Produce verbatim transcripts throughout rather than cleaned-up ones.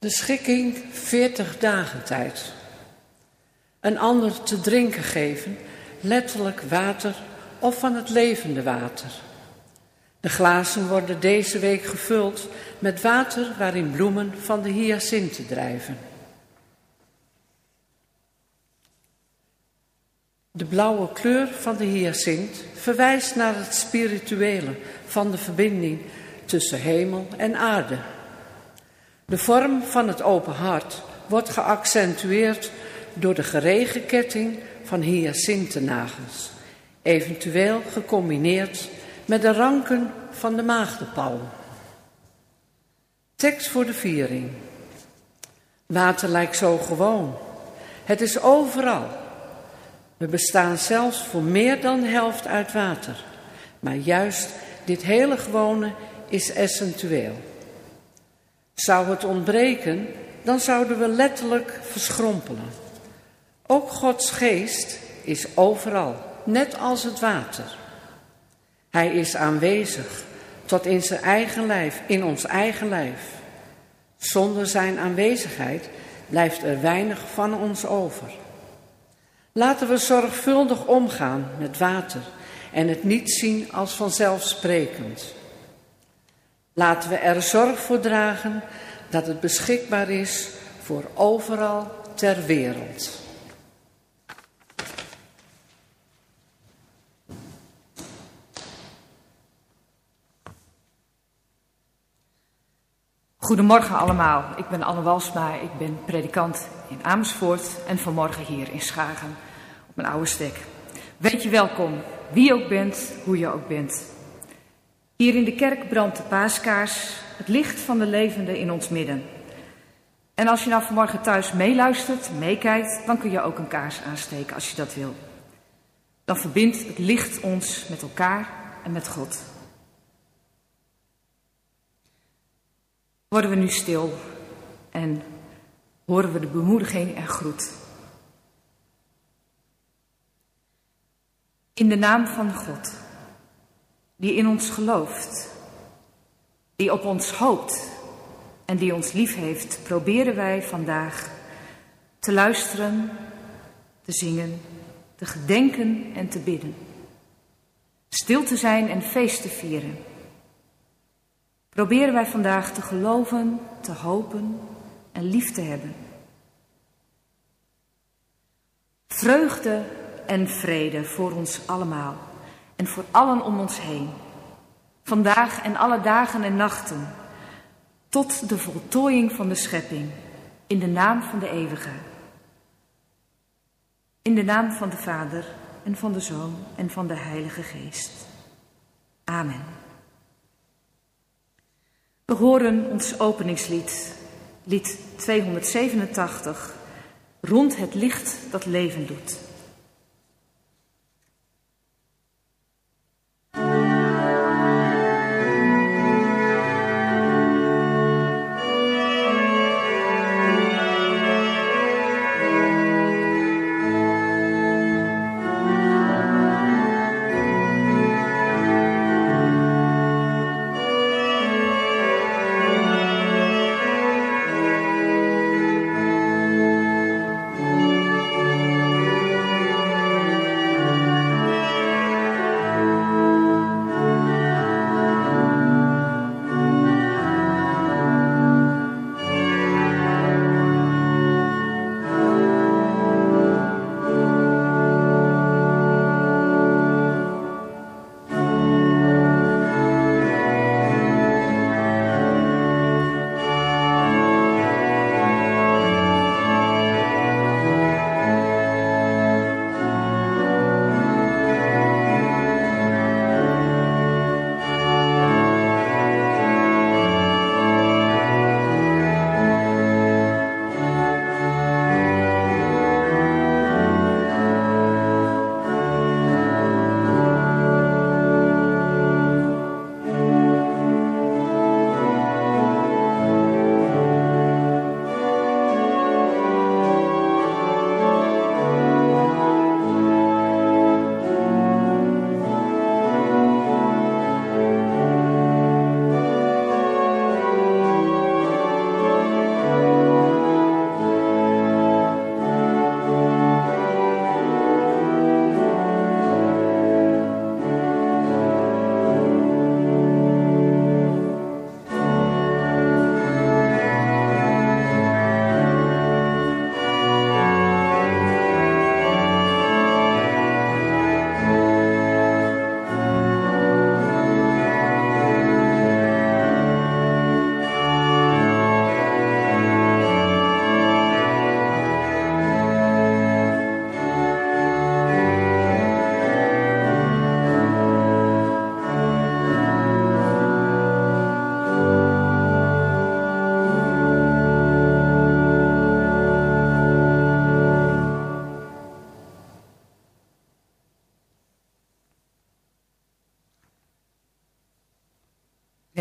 De schikking veertig dagen tijd. Een ander te drinken geven, letterlijk water of van het levende water. De glazen worden deze week gevuld met water waarin bloemen van de hyacinten drijven. De blauwe kleur van de hyacint verwijst naar het spirituele van de verbinding tussen hemel en aarde. De vorm van het open hart wordt geaccentueerd door de geregen ketting van hyacintennagels, eventueel gecombineerd met de ranken van de maagdenpalm. Tekst voor de viering. Water lijkt zo gewoon. Het is overal. We bestaan zelfs voor meer dan de helft uit water. Maar juist dit hele gewone is essentieel. Zou het ontbreken, dan zouden we letterlijk verschrompelen. Ook Gods geest is overal, net als het water. Hij is aanwezig, tot in zijn eigen lijf, in ons eigen lijf. Zonder zijn aanwezigheid blijft er weinig van ons over. Laten we zorgvuldig omgaan met water en het niet zien als vanzelfsprekend. Laten we er zorg voor dragen dat het beschikbaar is voor overal ter wereld. Goedemorgen allemaal, ik ben Anne Walsma, ik ben predikant in Amersfoort en vanmorgen hier in Schagen op mijn oude stek. Weet je welkom, wie je ook bent, hoe je ook bent. Hier in de kerk brandt de paaskaars, het licht van de levende in ons midden. En als je nou vanmorgen thuis meeluistert, meekijkt, dan kun je ook een kaars aansteken als je dat wil. Dan verbindt het licht ons met elkaar en met God. Worden we nu stil en horen we de bemoediging en groet. In de naam van God, die in ons gelooft, die op ons hoopt en die ons lief heeft, proberen wij vandaag te luisteren, te zingen, te gedenken en te bidden. Stil te zijn en feest te vieren. Proberen wij vandaag te geloven, te hopen en lief te hebben. Vreugde en vrede voor ons allemaal en voor allen om ons heen. Vandaag en alle dagen en nachten, tot de voltooiing van de schepping, in de naam van de Eeuwige. In de naam van de Vader en van de Zoon en van de Heilige Geest. Amen. We horen ons openingslied, lied tweehonderdzevenentachtig, Rond het licht dat leven doet. Thank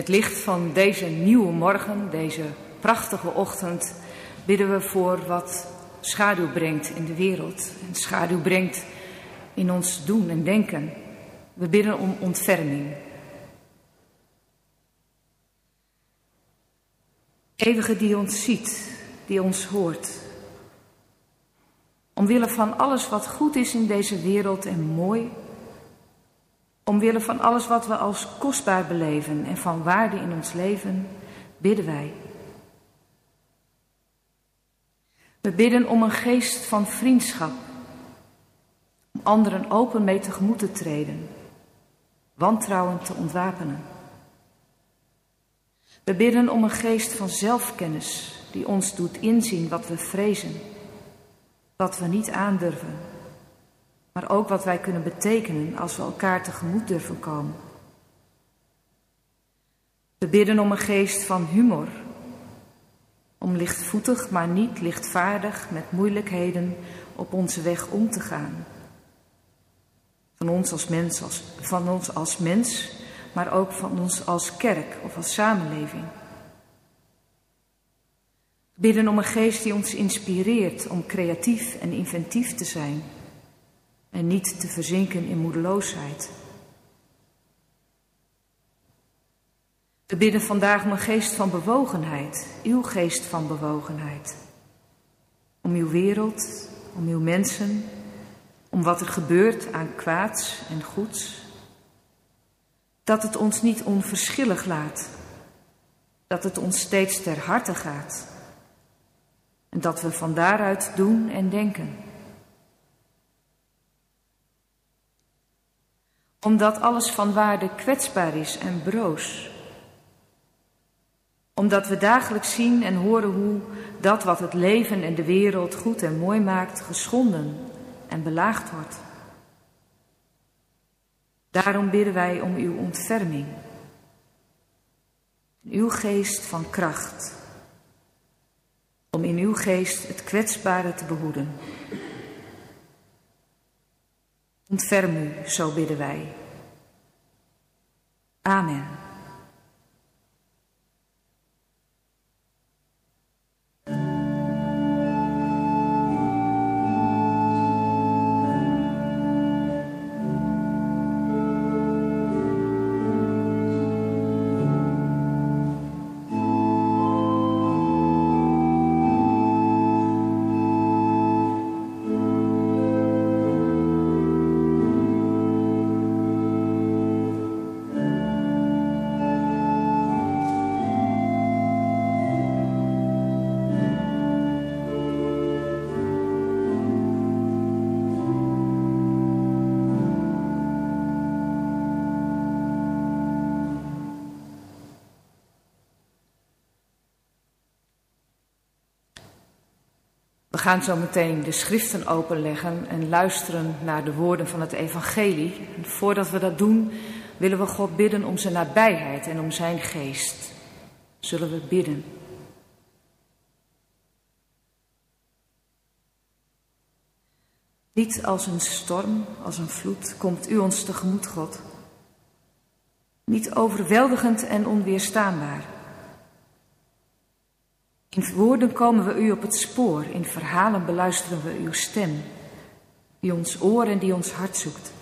licht van deze nieuwe morgen, deze prachtige ochtend, bidden we voor wat schaduw brengt in de wereld en schaduw brengt in ons doen en denken. We bidden om ontferming. Eeuwige die ons ziet, die ons hoort. Omwille van alles wat goed is in deze wereld en mooi. Omwille van alles wat we als kostbaar beleven en van waarde in ons leven, bidden wij. We bidden om een geest van vriendschap. Om anderen open mee tegemoet te treden. Wantrouwen te ontwapenen. We bidden om een geest van zelfkennis die ons doet inzien wat we vrezen, wat we niet aandurven, maar ook wat wij kunnen betekenen als we elkaar tegemoet durven komen. We bidden om een geest van humor, om lichtvoetig, maar niet lichtvaardig met moeilijkheden op onze weg om te gaan. Van ons als mens, als, van ons als mens, maar ook van ons als kerk of als samenleving. We bidden om een geest die ons inspireert om creatief en inventief te zijn en niet te verzinken in moedeloosheid. We bidden vandaag om een geest van bewogenheid, uw geest van bewogenheid. Om uw wereld, om uw mensen, om wat er gebeurt aan kwaads en goeds. Dat het ons niet onverschillig laat, dat het ons steeds ter harte gaat. En dat we van daaruit doen en denken. Omdat alles van waarde kwetsbaar is en broos. Omdat we dagelijks zien en horen hoe dat wat het leven en de wereld goed en mooi maakt, geschonden en belaagd wordt. Daarom bidden wij om uw ontferming. Uw geest van kracht. Om in uw geest het kwetsbare te behoeden. Ontferm u, zo bidden wij. Amen. We gaan zo meteen de schriften openleggen en luisteren naar de woorden van het evangelie. En voordat we dat doen, willen we God bidden om zijn nabijheid en om zijn geest. Zullen we bidden. Niet als een storm, als een vloed, komt u ons tegemoet, God. Niet overweldigend en onweerstaanbaar. In woorden komen we u op het spoor, in verhalen beluisteren we uw stem, die ons oor en die ons hart zoekt.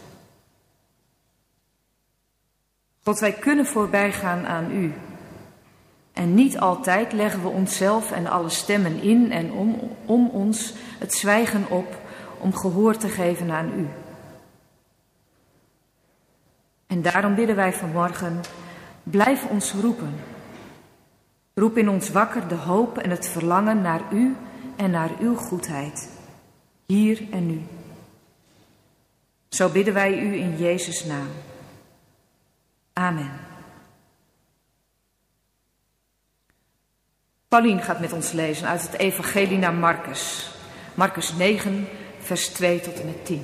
God, wij kunnen voorbij gaan aan u. En niet altijd leggen we onszelf en alle stemmen in en om, om ons het zwijgen op om gehoor te geven aan u. En daarom bidden wij vanmorgen, blijf ons roepen. Roep in ons wakker de hoop en het verlangen naar u en naar uw goedheid, hier en nu. Zo bidden wij u in Jezus' naam. Amen. Paulien gaat met ons lezen uit het evangelie naar Marcus. Marcus negen, vers twee tot en met tien.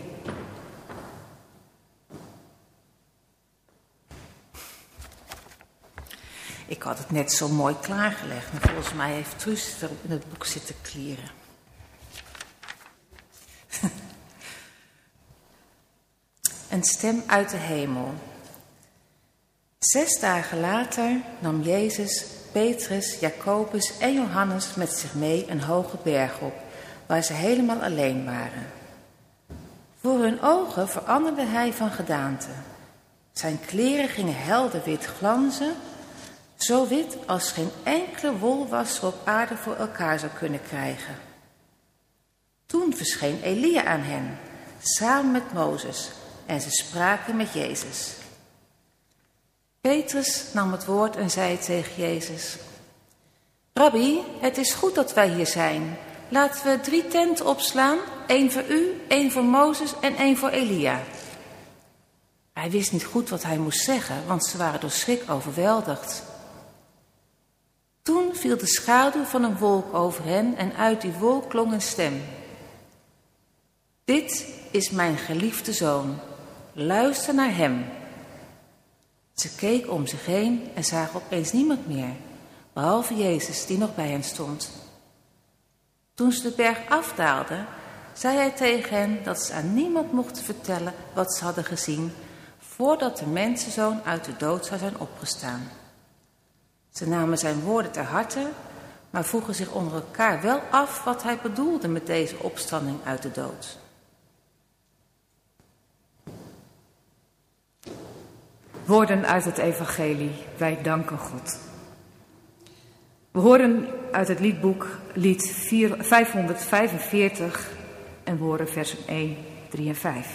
Ik had het net zo mooi klaargelegd, maar volgens mij heeft Truus er in het boek zitten klieren. Een stem uit de hemel. Zes dagen later nam Jezus Petrus, Jacobus en Johannes met zich mee een hoge berg op, waar ze helemaal alleen waren. Voor hun ogen veranderde hij van gedaante. Zijn kleren gingen helder wit glanzen, zo wit als geen enkele wolwasser op aarde voor elkaar zou kunnen krijgen. Toen verscheen Elia aan hen, samen met Mozes, en ze spraken met Jezus. Petrus nam het woord en zei tegen Jezus: Rabbi, het is goed dat wij hier zijn. Laten we drie tenten opslaan, één voor u, één voor Mozes en één voor Elia. Hij wist niet goed wat hij moest zeggen, want ze waren door schrik overweldigd. Toen viel de schaduw van een wolk over hen en uit die wolk klonk een stem. Dit is mijn geliefde zoon, luister naar hem. Ze keek om zich heen en zagen opeens niemand meer, behalve Jezus die nog bij hen stond. Toen ze de berg afdaalden, zei hij tegen hen dat ze aan niemand mochten vertellen wat ze hadden gezien, voordat de mensenzoon uit de dood zou zijn opgestaan. Ze namen zijn woorden ter harte, maar vroegen zich onder elkaar wel af wat hij bedoelde met deze opstanding uit de dood. Woorden uit het evangelie, wij danken God. We horen uit het liedboek lied vijfhonderdvijfenveertig en we horen versen één, drie en vijf.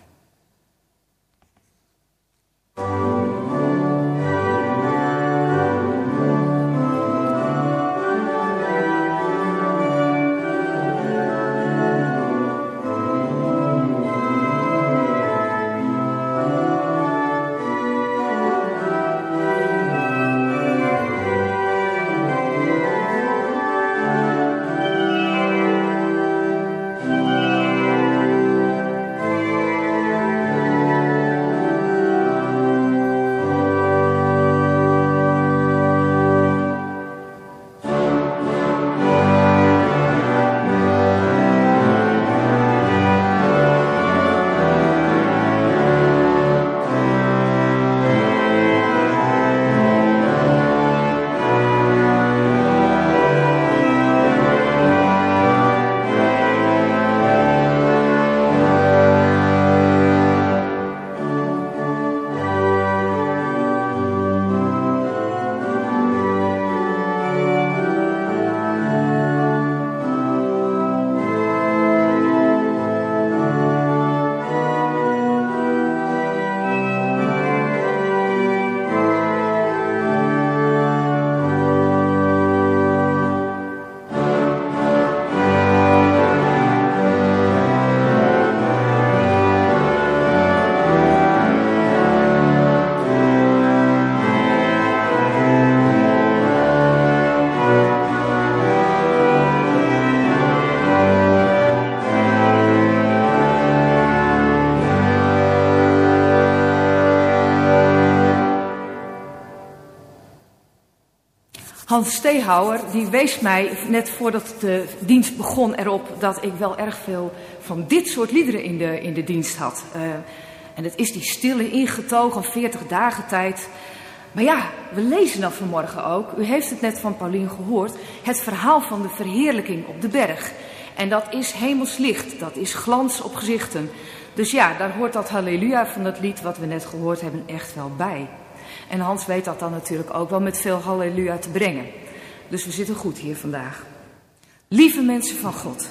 Hans Steehouwer die wees mij net voordat de dienst begon erop dat ik wel erg veel van dit soort liederen in de, in de dienst had. Uh, en het is die stille ingetogen veertig dagen tijd. Maar ja, we lezen dan vanmorgen ook, u heeft het net van Paulien gehoord, het verhaal van de verheerlijking op de berg. En dat is hemels licht, dat is glans op gezichten. Dus ja, daar hoort dat halleluja van dat lied wat we net gehoord hebben echt wel bij. En Hans weet dat dan natuurlijk ook wel met veel halleluja te brengen. Dus we zitten goed hier vandaag. Lieve mensen van God.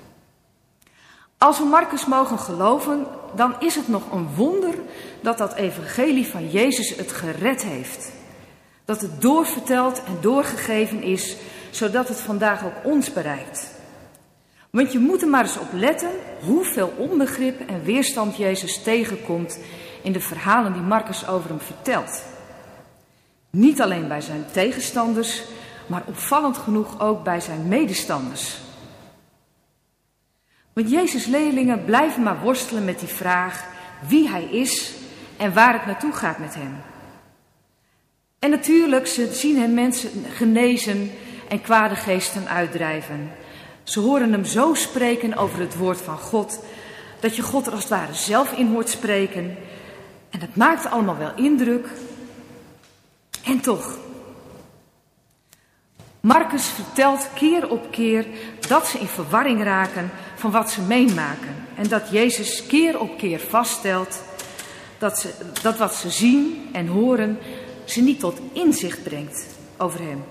Als we Marcus mogen geloven, dan is het nog een wonder dat dat evangelie van Jezus het gered heeft. Dat het doorverteld en doorgegeven is, zodat het vandaag ook ons bereikt. Want je moet er maar eens op letten hoeveel onbegrip en weerstand Jezus tegenkomt in de verhalen die Marcus over hem vertelt. Niet alleen bij zijn tegenstanders, maar opvallend genoeg ook bij zijn medestanders. Want Jezus' leerlingen blijven maar worstelen met die vraag wie hij is en waar het naartoe gaat met hem. En natuurlijk, ze zien hem mensen genezen en kwade geesten uitdrijven. Ze horen hem zo spreken over het woord van God, dat je God er als het ware zelf in hoort spreken. En dat maakt allemaal wel indruk. En toch, Marcus vertelt keer op keer dat ze in verwarring raken van wat ze meemaken. En dat Jezus keer op keer vaststelt dat, ze, dat wat ze zien en horen ze niet tot inzicht brengt over hem.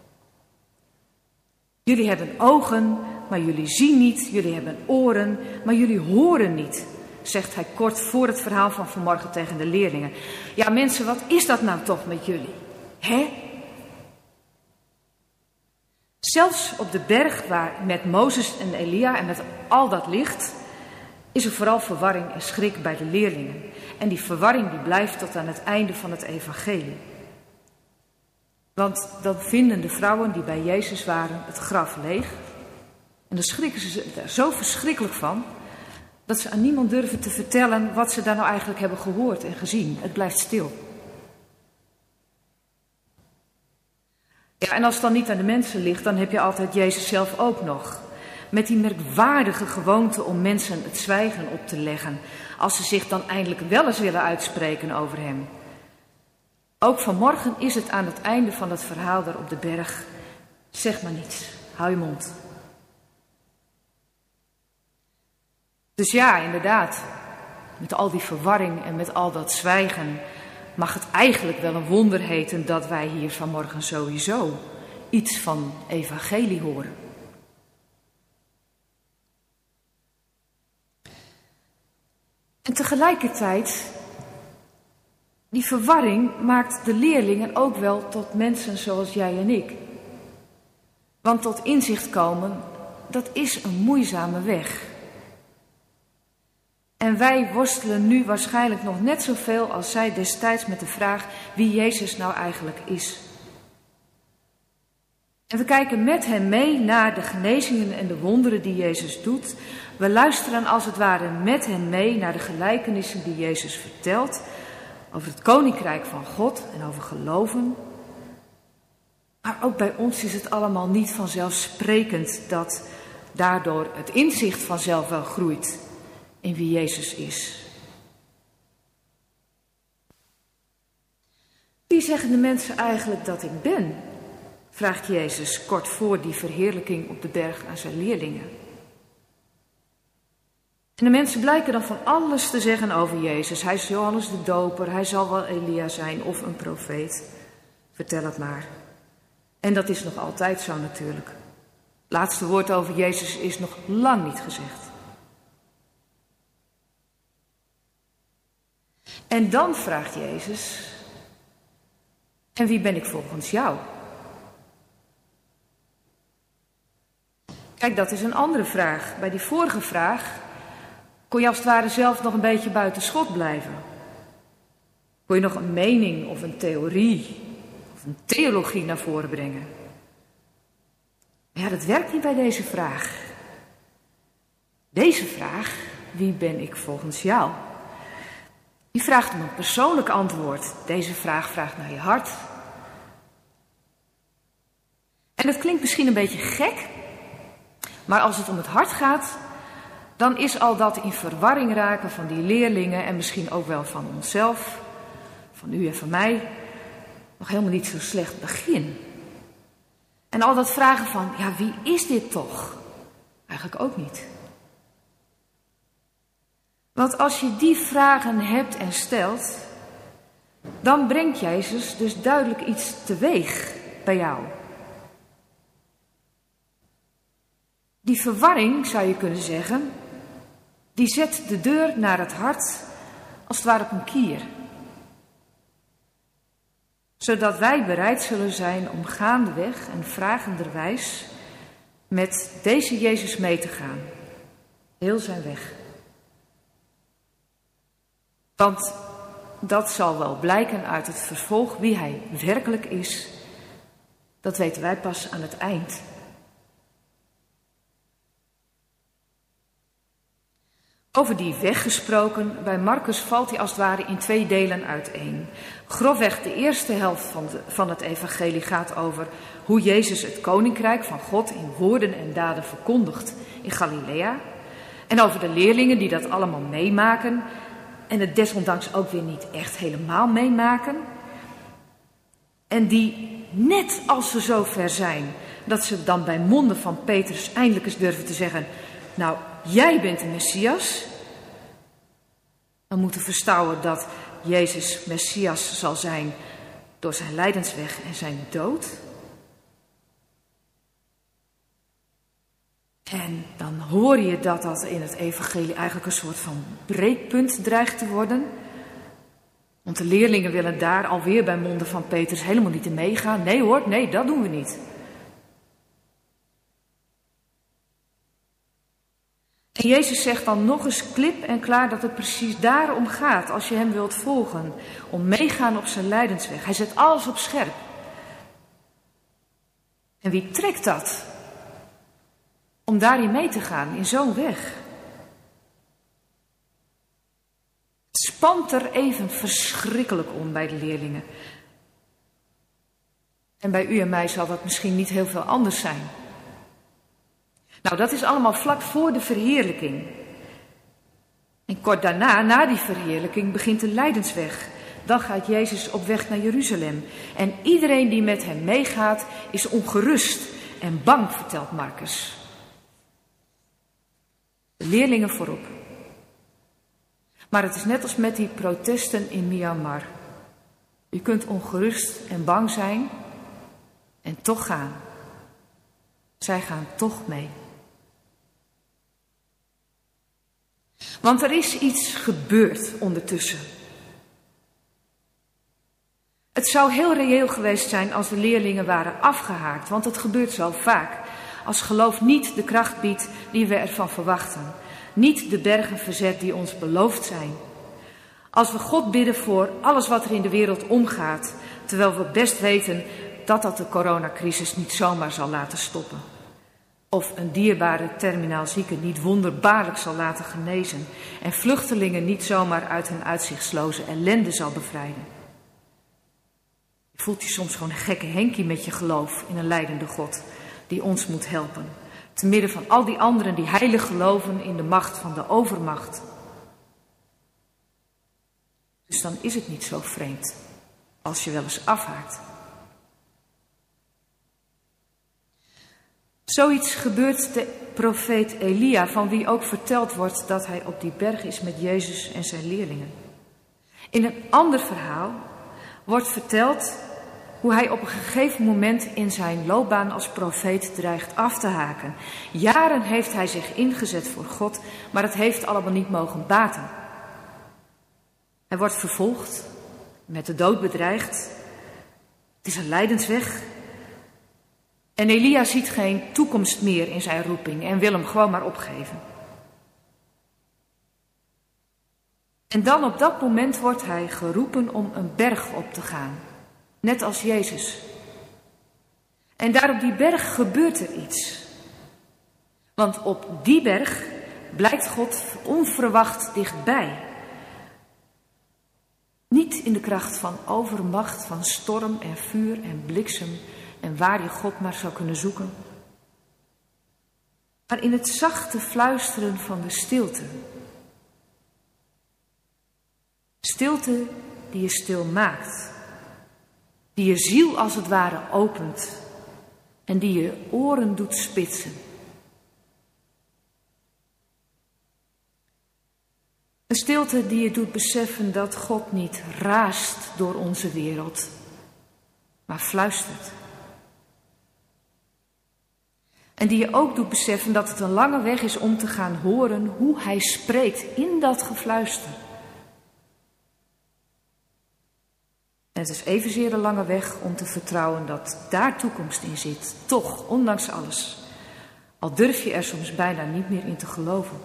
Jullie hebben ogen, maar jullie zien niet. Jullie hebben oren, maar jullie horen niet, zegt hij kort voor het verhaal van vanmorgen tegen de leerlingen. Ja mensen, wat is dat nou toch met jullie? Hè? Zelfs op de berg waar met Mozes en Elia en met al dat licht is er vooral verwarring en schrik bij de leerlingen. En die verwarring die blijft tot aan het einde van het evangelie. Want dan vinden de vrouwen die bij Jezus waren het graf leeg. En dan schrikken ze er zo verschrikkelijk van dat ze aan niemand durven te vertellen wat ze daar nou eigenlijk hebben gehoord en gezien. Het blijft stil. Ja, en als het dan niet aan de mensen ligt, dan heb je altijd Jezus zelf ook nog. Met die merkwaardige gewoonte om mensen het zwijgen op te leggen, als ze zich dan eindelijk wel eens willen uitspreken over hem. Ook vanmorgen is het aan het einde van het verhaal daar op de berg. Zeg maar niets, hou je mond. Dus ja, inderdaad, met al die verwarring en met al dat zwijgen mag het eigenlijk wel een wonder heten dat wij hier vanmorgen sowieso iets van evangelie horen. En tegelijkertijd, die verwarring maakt de leerlingen ook wel tot mensen zoals jij en ik. Want tot inzicht komen, dat is een moeizame weg. En wij worstelen nu waarschijnlijk nog net zoveel als zij destijds met de vraag wie Jezus nou eigenlijk is. En we kijken met hem mee naar de genezingen en de wonderen die Jezus doet. We luisteren als het ware met hem mee naar de gelijkenissen die Jezus vertelt over het koninkrijk van God en over geloven. Maar ook bij ons is het allemaal niet vanzelfsprekend dat daardoor het inzicht vanzelf wel groeit in wie Jezus is. Wie zeggen de mensen eigenlijk dat ik ben? Vraagt Jezus kort voor die verheerlijking op de berg aan zijn leerlingen. En de mensen blijken dan van alles te zeggen over Jezus. Hij is Johannes de Doper, hij zal wel Elia zijn of een profeet. Vertel het maar. En dat is nog altijd zo natuurlijk. Het laatste woord over Jezus is nog lang niet gezegd. En dan vraagt Jezus, en wie ben ik volgens jou? Kijk, dat is een andere vraag. Bij die vorige vraag kon je als het ware zelf nog een beetje buiten schot blijven. Kon je nog een mening of een theorie of een theologie naar voren brengen. Maar ja, dat werkt niet bij deze vraag. Deze vraag, wie ben ik volgens jou? Die vraagt om een persoonlijk antwoord. Deze vraag vraagt naar je hart. En dat klinkt misschien een beetje gek, maar als het om het hart gaat, dan is al dat in verwarring raken van die leerlingen en misschien ook wel van onszelf, van u en van mij, nog helemaal niet zo'n slecht begin. En al dat vragen van, ja, wie is dit toch? Eigenlijk ook niet. Want als je die vragen hebt en stelt, dan brengt Jezus dus duidelijk iets teweeg bij jou. Die verwarring, zou je kunnen zeggen, die zet de deur naar het hart als het ware op een kier. Zodat wij bereid zullen zijn om gaandeweg en vragenderwijs met deze Jezus mee te gaan. Heel zijn weg. Want dat zal wel blijken uit het vervolg wie hij werkelijk is. Dat weten wij pas aan het eind. Over die weg gesproken, bij Marcus valt hij als het ware in twee delen uiteen. Grofweg de eerste helft van, de, van het evangelie gaat over hoe Jezus het koninkrijk van God in woorden en daden verkondigt in Galilea. En over de leerlingen die dat allemaal meemaken en het desondanks ook weer niet echt helemaal meemaken. En die, net als ze zo ver zijn, dat ze dan bij monden van Petrus eindelijk eens durven te zeggen, nou, jij bent de Messias. Dan moeten verstouwen dat Jezus Messias zal zijn door zijn lijdensweg en zijn dood. En dan hoor je dat dat in het evangelie eigenlijk een soort van breekpunt dreigt te worden. Want de leerlingen willen daar alweer bij monden van Petrus helemaal niet in meegaan. Nee hoor, nee, dat doen we niet. En Jezus zegt dan nog eens klip en klaar dat het precies daarom gaat als je hem wilt volgen. Om meegaan op zijn lijdensweg. Hij zet alles op scherp. En wie trekt dat? Om daarin mee te gaan, in zo'n weg. Het spant er even verschrikkelijk om bij de leerlingen. En bij u en mij zal dat misschien niet heel veel anders zijn. Nou, dat is allemaal vlak voor de verheerlijking. En kort daarna, na die verheerlijking, begint de lijdensweg. Dan gaat Jezus op weg naar Jeruzalem. En iedereen die met hem meegaat, is ongerust en bang, vertelt Marcus. De leerlingen voorop. Maar het is net als met die protesten in Myanmar. Je kunt ongerust en bang zijn en toch gaan. Zij gaan toch mee. Want er is iets gebeurd ondertussen. Het zou heel reëel geweest zijn als de leerlingen waren afgehaakt, want het gebeurt zo vaak. Als geloof niet de kracht biedt die we ervan verwachten. Niet de bergen verzet die ons beloofd zijn. Als we God bidden voor alles wat er in de wereld omgaat, terwijl we best weten dat dat de coronacrisis niet zomaar zal laten stoppen. Of een dierbare terminaal zieke niet wonderbaarlijk zal laten genezen en vluchtelingen niet zomaar uit hun uitzichtsloze ellende zal bevrijden. Je voelt je soms gewoon een gekke Henkie met je geloof in een lijdende God die ons moet helpen. Te midden van al die anderen die heilig geloven in de macht van de overmacht. Dus dan is het niet zo vreemd als je wel eens afhaakt. Zoiets gebeurt de profeet Elia, van wie ook verteld wordt dat hij op die berg is met Jezus en zijn leerlingen. In een ander verhaal wordt verteld hoe hij op een gegeven moment in zijn loopbaan als profeet dreigt af te haken. Jaren heeft hij zich ingezet voor God, maar het heeft allemaal niet mogen baten. Hij wordt vervolgd, met de dood bedreigd. Het is een lijdensweg. En Elia ziet geen toekomst meer in zijn roeping en wil hem gewoon maar opgeven. En dan op dat moment wordt hij geroepen om een berg op te gaan. Net als Jezus. En daar op die berg gebeurt er iets. Want op die berg blijkt God onverwacht dichtbij. Niet in de kracht van overmacht, van storm en vuur en bliksem en waar je God maar zou kunnen zoeken. Maar in het zachte fluisteren van de stilte. Stilte die je stil maakt. Die je ziel als het ware opent. En die je oren doet spitsen. Een stilte die je doet beseffen dat God niet raast door onze wereld, maar fluistert. En die je ook doet beseffen dat het een lange weg is om te gaan horen hoe hij spreekt in dat gefluister. En het is evenzeer een lange weg om te vertrouwen dat daar toekomst in zit. Toch, ondanks alles. Al durf je er soms bijna niet meer in te geloven.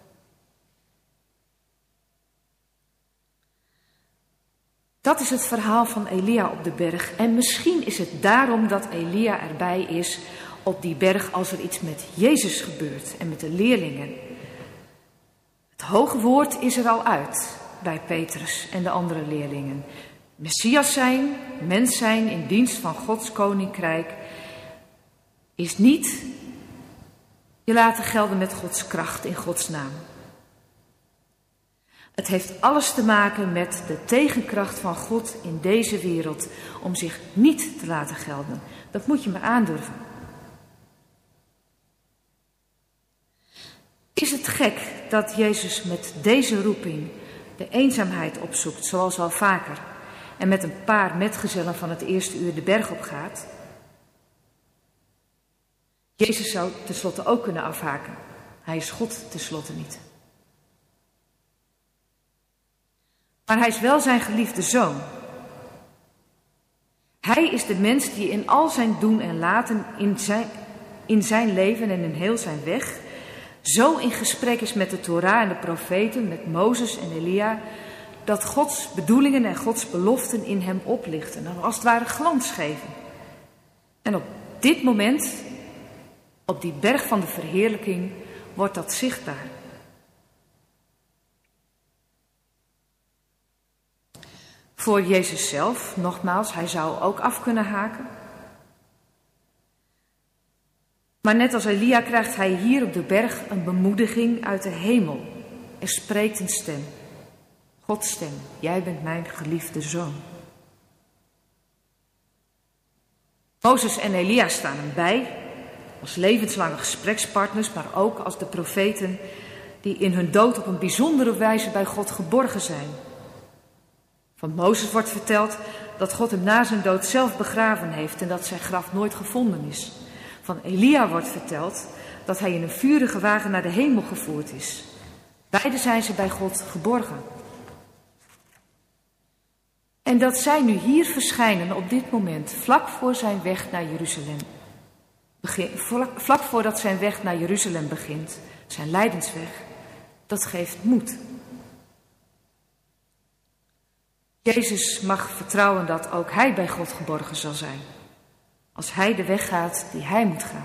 Dat is het verhaal van Elia op de berg. En misschien is het daarom dat Elia erbij is op die berg als er iets met Jezus gebeurt en met de leerlingen. Het hoge woord is er al uit bij Petrus en de andere leerlingen. Messias zijn, mens zijn in dienst van Gods koninkrijk, is niet je laten gelden met Gods kracht in Gods naam. Het heeft alles te maken met de tegenkracht van God in deze wereld om zich niet te laten gelden. Dat moet je maar aandurven. Is het gek dat Jezus met deze roeping de eenzaamheid opzoekt, zoals al vaker, en met een paar metgezellen van het eerste uur de berg op gaat? Jezus zou tenslotte ook kunnen afhaken. Hij is God tenslotte niet. Maar hij is wel zijn geliefde zoon. Hij is de mens die in al zijn doen en laten, in zijn, in zijn leven en in heel zijn weg, zo in gesprek is met de Torah en de profeten, met Mozes en Elia, dat Gods bedoelingen en Gods beloften in hem oplichten en als het ware glans geven. En op dit moment, op die berg van de verheerlijking, wordt dat zichtbaar. Voor Jezus zelf, nogmaals, hij zou ook af kunnen haken. Maar net als Elia krijgt hij hier op de berg een bemoediging uit de hemel. Er spreekt een stem. Gods stem, jij bent mijn geliefde zoon. Mozes en Elia staan hem bij, als levenslange gesprekspartners, maar ook als de profeten die in hun dood op een bijzondere wijze bij God geborgen zijn. Van Mozes wordt verteld dat God hem na zijn dood zelf begraven heeft en dat zijn graf nooit gevonden is. Van Elia wordt verteld dat hij in een vurige wagen naar de hemel gevoerd is. Beide zijn ze bij God geborgen. En dat zij nu hier verschijnen op dit moment, vlak voor zijn weg naar Jeruzalem. Begin, vlak, vlak voordat zijn weg naar Jeruzalem begint, zijn lijdensweg, dat geeft moed. Jezus mag vertrouwen dat ook hij bij God geborgen zal zijn, als hij de weg gaat die hij moet gaan.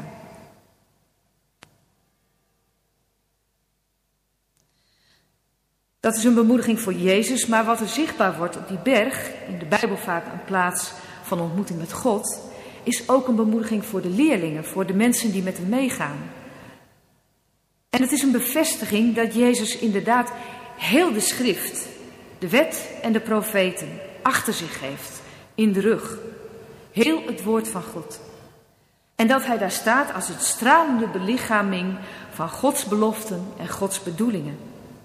Dat is een bemoediging voor Jezus, maar wat er zichtbaar wordt op die berg, in de Bijbel vaak een plaats van ontmoeting met God, is ook een bemoediging voor de leerlingen, voor de mensen die met hem meegaan. En het is een bevestiging dat Jezus inderdaad heel de schrift, de wet en de profeten achter zich heeft, in de rug. Heel het woord van God. En dat hij daar staat als het stralende belichaming van Gods beloften en Gods bedoelingen.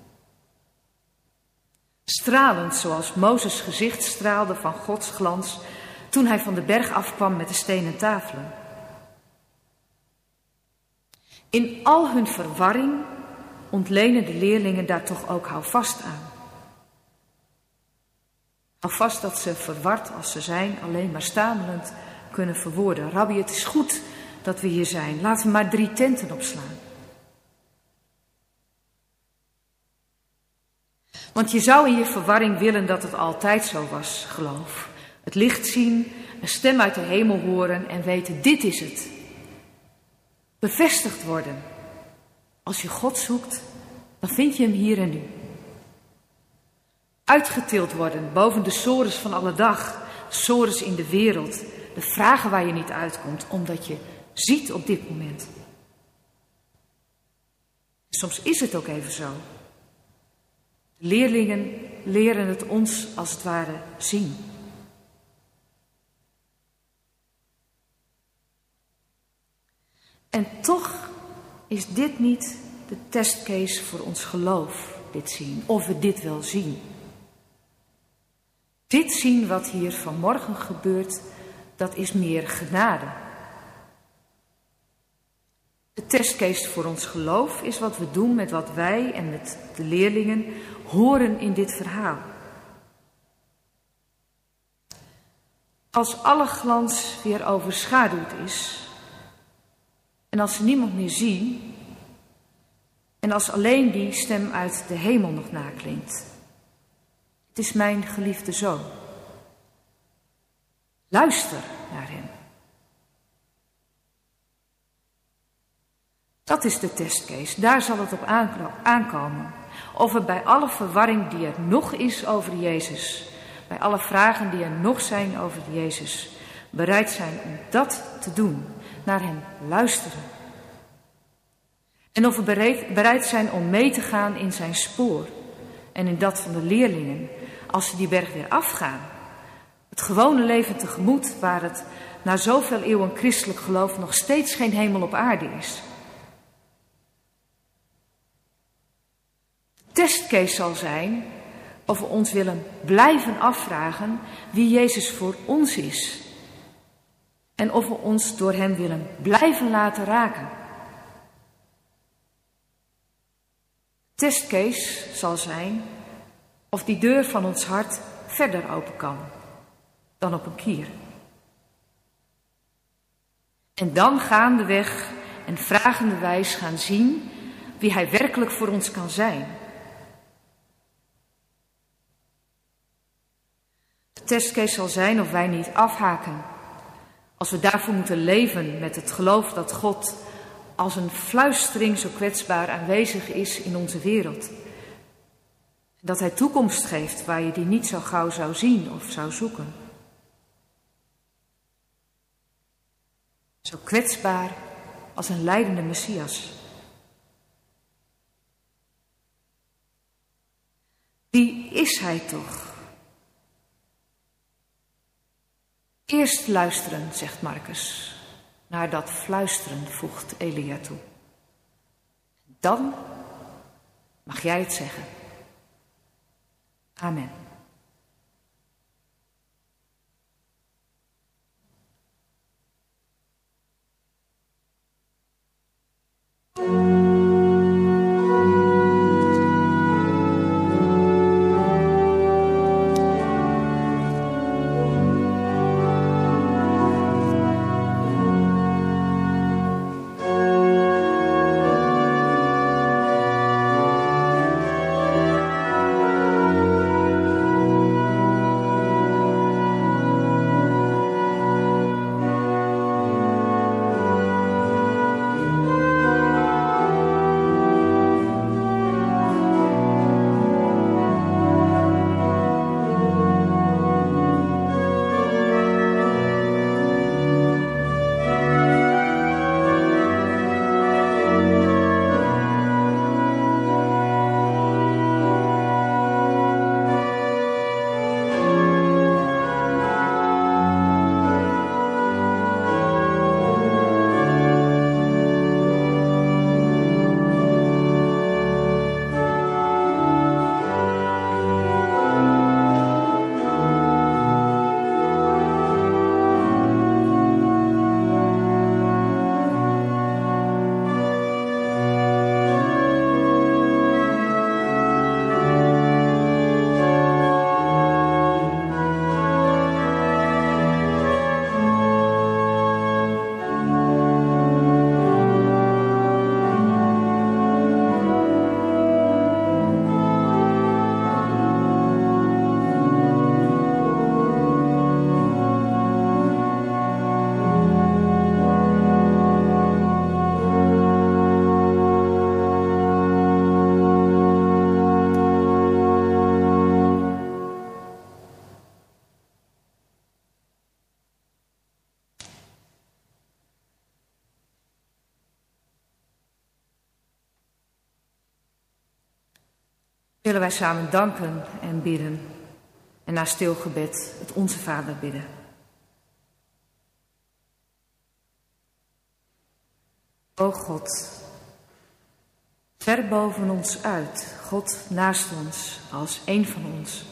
Stralend zoals Mozes gezicht straalde van Gods glans toen hij van de berg afkwam met de stenen tafelen. In al hun verwarring ontlenen de leerlingen daar toch ook houvast aan. Hou vast dat ze verward als ze zijn, alleen maar stamelend kunnen verwoorden. Rabbi, het is goed dat we hier zijn. Laten we maar drie tenten opslaan. Want je zou in je verwarring willen dat het altijd zo was, geloof. Het licht zien, een stem uit de hemel horen en weten, dit is het. Bevestigd worden. Als je God zoekt, dan vind je hem hier en nu. Uitgetild worden boven de sores van alle dag, de sores in de wereld, de vragen waar je niet uitkomt, omdat je ziet op dit moment. Soms is het ook even zo. De leerlingen leren het ons als het ware zien. En toch is dit niet de testcase voor ons geloof, dit zien, of we dit wel zien. Dit zien wat hier vanmorgen gebeurt, dat is meer genade. De testcase voor ons geloof is wat we doen met wat wij en met de leerlingen horen in dit verhaal. Als alle glans weer overschaduwd is en als ze niemand meer zien en als alleen die stem uit de hemel nog naklinkt. Het is mijn geliefde zoon. Luister naar hem. Dat is de testcase. Daar zal het op aankomen. Of we bij alle verwarring die er nog is over Jezus, bij alle vragen die er nog zijn over Jezus, bereid zijn om dat te doen, naar hem luisteren. En of we bereid, bereid zijn om mee te gaan in zijn spoor en in dat van de leerlingen als ze die berg weer afgaan. Het gewone leven tegemoet waar het na zoveel eeuwen christelijk geloof nog steeds geen hemel op aarde is. De testcase zal zijn of we ons willen blijven afvragen wie Jezus voor ons is. En of we ons door hem willen blijven laten raken. De testcase zal zijn of die deur van ons hart verder open kan dan op een kier. En dan gaandeweg en vragenderwijs gaan zien wie hij werkelijk voor ons kan zijn. De testcase zal zijn of wij niet afhaken. Als we daarvoor moeten leven met het geloof dat God als een fluistering zo kwetsbaar aanwezig is in onze wereld. Dat hij toekomst geeft waar je die niet zo gauw zou zien of zou zoeken. Zo kwetsbaar als een lijdende Messias. Wie is hij toch? Eerst luisteren, zegt Marcus. Naar dat fluisteren voegt Elia toe. Dan mag jij het zeggen. Amen. Willen wij samen danken en bidden en na stil gebed het Onze Vader bidden. O God, ver boven ons uit, God naast ons als één van ons.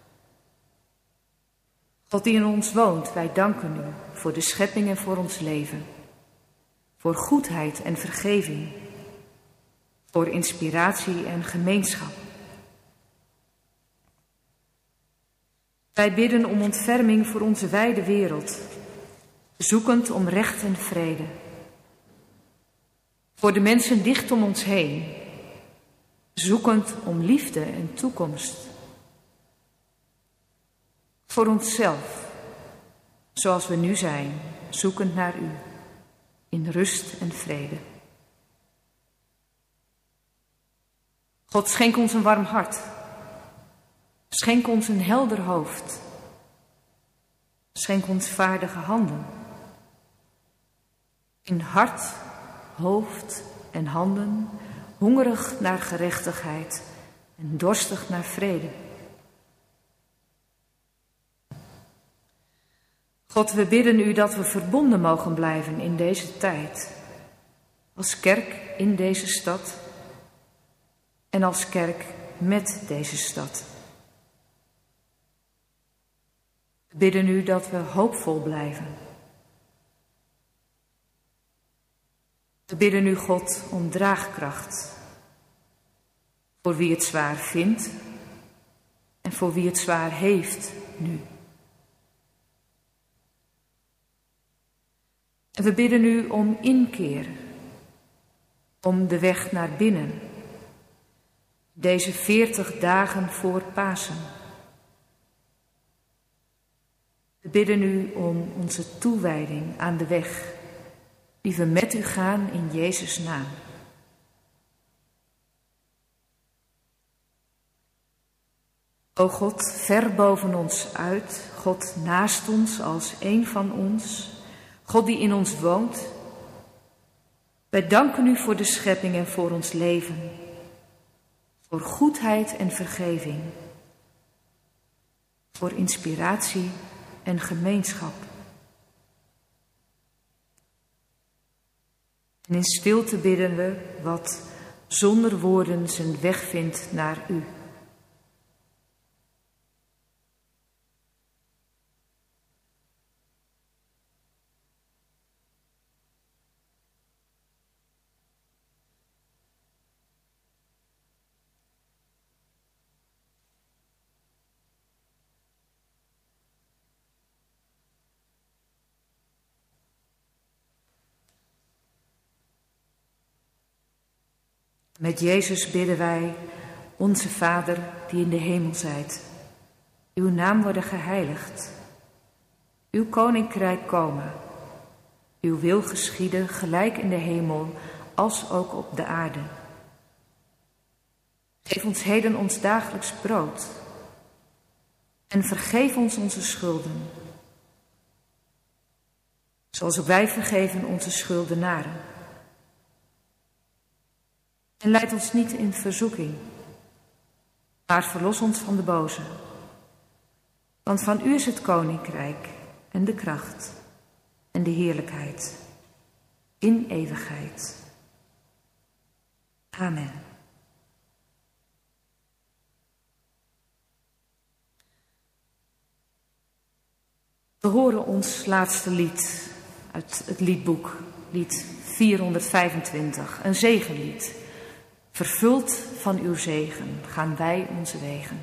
God die in ons woont, wij danken u voor de schepping en voor ons leven. Voor goedheid en vergeving. Voor inspiratie en gemeenschap. Wij bidden om ontferming voor onze wijde wereld, zoekend om recht en vrede. Voor de mensen dicht om ons heen, zoekend om liefde en toekomst. Voor onszelf, zoals we nu zijn, zoekend naar u, in rust en vrede. God, schenk ons een warm hart. Schenk ons een helder hoofd. Schenk ons vaardige handen. In hart, hoofd en handen, hongerig naar gerechtigheid en dorstig naar vrede. God, we bidden u dat we verbonden mogen blijven in deze tijd, als kerk in deze stad en als kerk met deze stad. We bidden u dat we hoopvol blijven. We bidden u, God, om draagkracht voor wie het zwaar vindt en voor wie het zwaar heeft nu. En we bidden u om inkeer, om de weg naar binnen, deze veertig dagen voor Pasen. We bidden u om onze toewijding aan de weg die we met u gaan in Jezus' naam. O God, ver boven ons uit, God naast ons als één van ons, God die in ons woont. Wij danken u voor de schepping en voor ons leven, voor goedheid en vergeving, voor inspiratie en gemeenschap. En in stilte bidden we wat zonder woorden zijn weg vindt naar u. Met Jezus bidden wij, onze Vader die in de hemel zijt. Uw naam worden geheiligd. Uw koninkrijk komen. Uw wil geschieden, gelijk in de hemel als ook op de aarde. Geef ons heden ons dagelijks brood. En vergeef ons onze schulden. Zoals ook wij vergeven onze schuldenaren. En leid ons niet in verzoeking, maar verlos ons van de boze. Want van u is het koninkrijk en de kracht en de heerlijkheid in eeuwigheid. Amen. We horen ons laatste lied uit het liedboek, lied vierhonderdvijfentwintig, een zegenlied. Vervuld van uw zegen gaan wij onze wegen.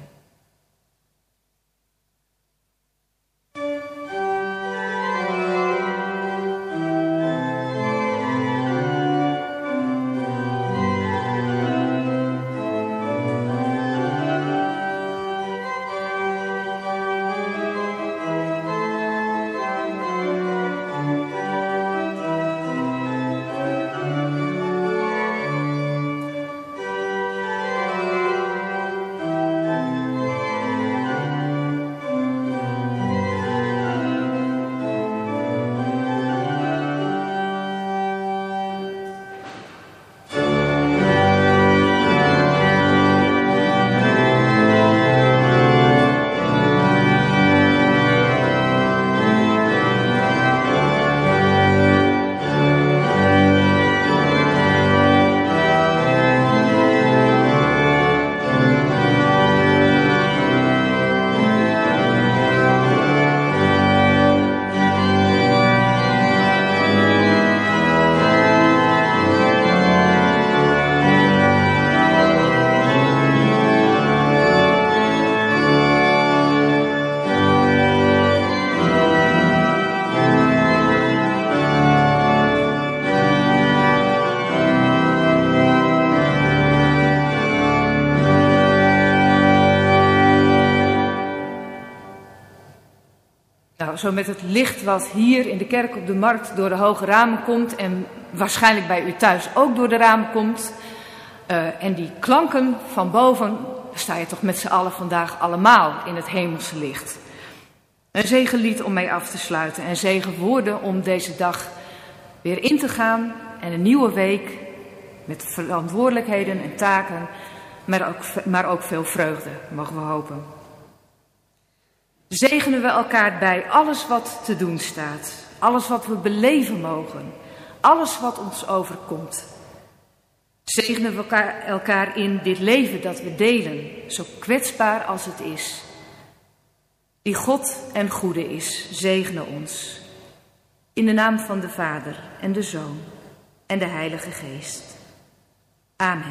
Zo met het licht wat hier in de kerk op de markt door de hoge ramen komt en waarschijnlijk bij u thuis ook door de ramen komt. Uh, en die klanken van boven, sta je toch met z'n allen vandaag allemaal in het hemelse licht. Een zegenlied om mee af te sluiten en zegenwoorden om deze dag weer in te gaan en een nieuwe week met verantwoordelijkheden en taken maar ook, maar ook veel vreugde, mogen we hopen. Zegenen we elkaar bij alles wat te doen staat, alles wat we beleven mogen, alles wat ons overkomt. Zegenen we elkaar, elkaar in dit leven dat we delen, zo kwetsbaar als het is. Die God en goede is, zegene ons. In de naam van de Vader en de Zoon en de Heilige Geest. Amen.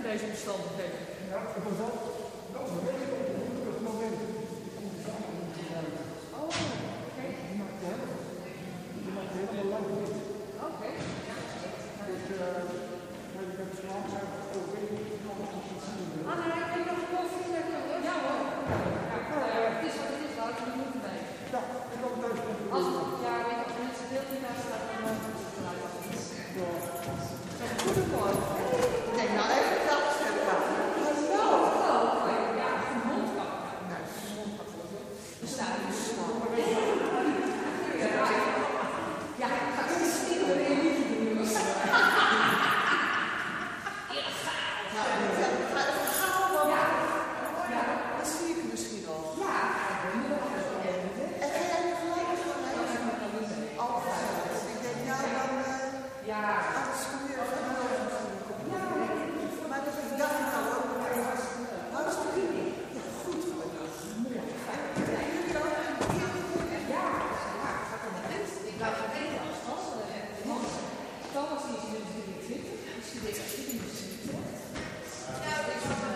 deze omstandigheden. Ja, ik was wel. Dat was een beetje op een gelukkig moment. Oh, oké. Die maakt helemaal, die maakt helemaal lang niet. Oké. Dus, uh, ik heb het langzaam overwegen. Ah, nee, ik heb nog een koffie. Ja hoor. Ja, het is wat het is, laat ik het moeten mee. Ja, ik kom thuis. Als ja, weet je, als mensen beeld niet naast staat, dan moet het eruit als het is. Goedemorgen. Kijk nou even dat stuk af. Hallo. Hallo. Ja, een mondkap. Nou, een mondkap. We staan in de zon. Ja, ik ga het misschien nog een beetje doen. Dat zie ik misschien al. Ja, En ga jij nog gelijk van mij? Altijd. Ik denk, nou dan, uh, ja. anders kom je er van over. Maar dat is dag nou ook. Hartstikke goed. Ja, goed. Mooi. En jullie ook? Ja, ik laat het eten als tas. Thomas is in de drieëntwintig, die studeert geschiedenis in Utrecht. Ja, ik heb gedaan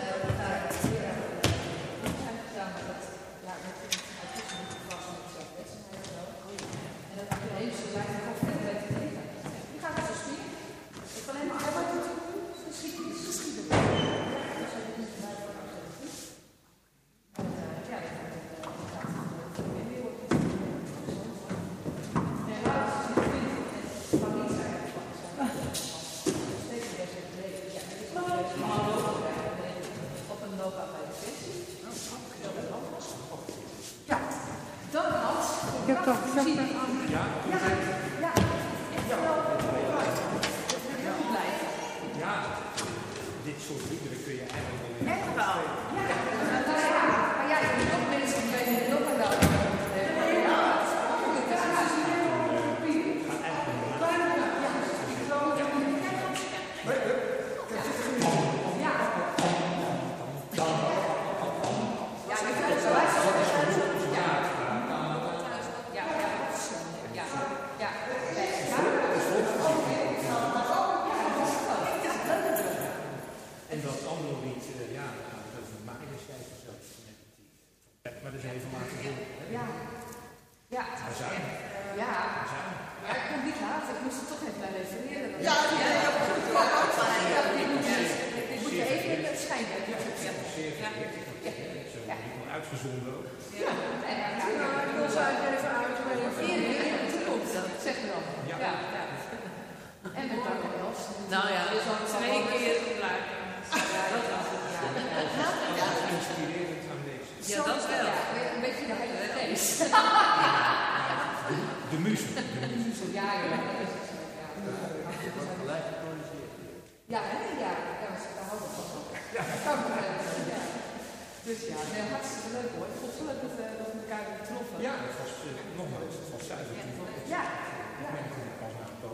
met dat, ja, met artiesten die vast met zelfwetsenheid en zo. En dat heb je hele zo lijkt nog verder weten te eten. Die gaat het zo spieren. Ik kan helemaal aan wat doen. Geschiedenis. Geschiedenis. Dat zijn de mensen bij voor afzetten. En ja, dat gaat het weer worden. En laatst is het twintig en van niet zijn. Op een nota bij de sessie. Ja, dan Hans. Ik heb toch gezegd dat... Ja, ja, ja. Echt wel. Heel blijven. Ja, dit soort liederen kun je eigenlijk wel. Echt wel. Ja, nou ja. Maar ja, je hebt ook mensen die weten het ook wel. Ja, dat is En dat andere lied, uh, ja, dat gaat over maaierschijf of zo. Maar dat is even laten doen. Ja. Ja. Bazuin. Ja. Ja, ik kon niet laten. Ik moest er toch even bij refereren. Ja, ja, ja. Ik moet je even in het schijnen. Ja. Zo, die wordt uitgezonden ook. Ja. En ik wil zo even uitrefereren. In de toekomst, zeg maar dan. Ja. Ja. En met dank aan Els. Nou ja, twee keer gebruiken. Ja, dat was het. Ja. Inspirerend aan deze. Ja, dat wel. Ja, een beetje de hele feest. De, de muze. Ja, ja. Ja, hè? Ja, ja, daar houden we van. Ja, ja. Dus ja, nee, hartstikke leuk hoor. Ik vond het zo leuk dat we, dat we elkaar weer getroffen. Ja, het was uh, nogmaals, het was zuiver. Ja, ja. Ja.